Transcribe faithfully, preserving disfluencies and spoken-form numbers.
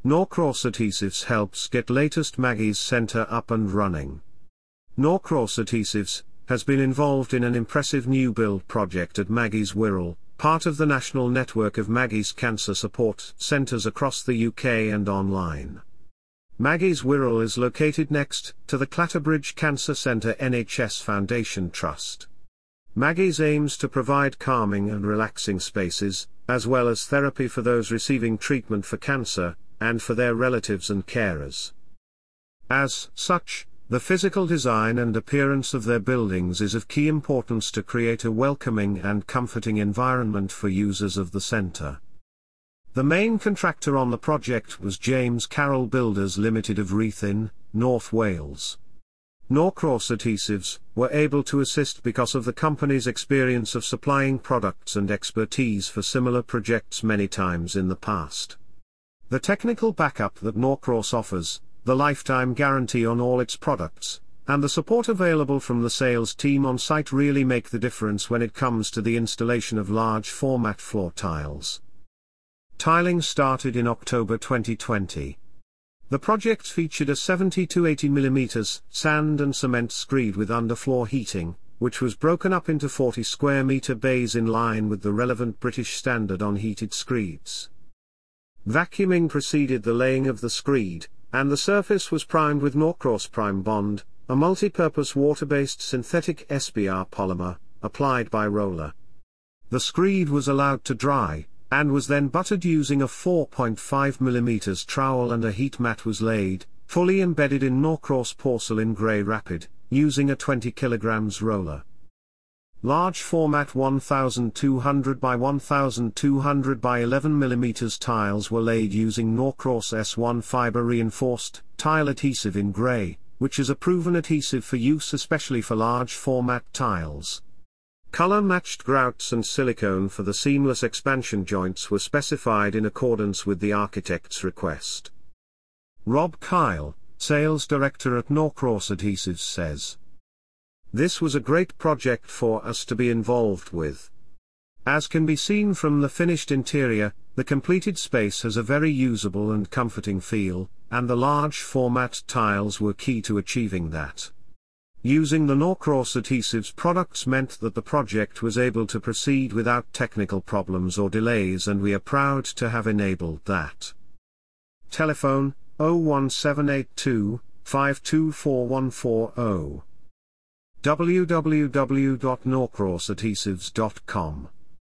Norcross Adhesives helps get latest Maggie's Center up and running. Norcross Adhesives has been involved in an impressive new build project at Maggie's Wirral, part of the national network of Maggie's cancer support centers across the U K and online. Maggie's Wirral is located next to the Clatterbridge Cancer Centre N H S Foundation Trust. Maggie's aims to provide calming and relaxing spaces, as well as therapy for those receiving treatment for cancer, and for their relatives and carers. As such, the physical design and appearance of their buildings is of key importance to create a welcoming and comforting environment for users of the centre. The main contractor on the project was James Carroll Builders Limited of Ruthin, North Wales. Norcross Adhesives were able to assist because of the company's experience of supplying products and expertise for similar projects many times in the past. The technical backup that Norcross offers, the lifetime guarantee on all its products, and the support available from the sales team on site really make the difference when it comes to the installation of large format floor tiles. Tiling started in October twenty twenty. The project featured a seventy to eighty millimeter sand and cement screed with underfloor heating, which was broken up into forty square meter bays in line with the relevant British standard on heated screeds. Vacuuming preceded the laying of the screed, and the surface was primed with Norcross Prime Bond, a multi-purpose water-based synthetic S B R polymer, applied by roller. The screed was allowed to dry, and was then buttered using a four point five millimeter trowel, and a heat mat was laid, fully embedded in Norcross Porcelain Grey Rapid, using a twenty kilograms roller. Large format twelve hundred by twelve hundred by eleven millimeter tiles were laid using Norcross S one fiber reinforced tile adhesive in grey, which is a proven adhesive for use especially for large format tiles. Color-matched grouts and silicone for the seamless expansion joints were specified in accordance with the architect's request. Rob Kyle, sales director at Norcross Adhesives, says, "This was a great project for us to be involved with. As can be seen from the finished interior, the completed space has a very usable and comforting feel, and the large format tiles were key to achieving that. Using the Norcross Adhesives products meant that the project was able to proceed without technical problems or delays, and we are proud to have enabled that." Telephone oh one seven eight two, five two four one four zero. w w w dot norcross adhesives dot com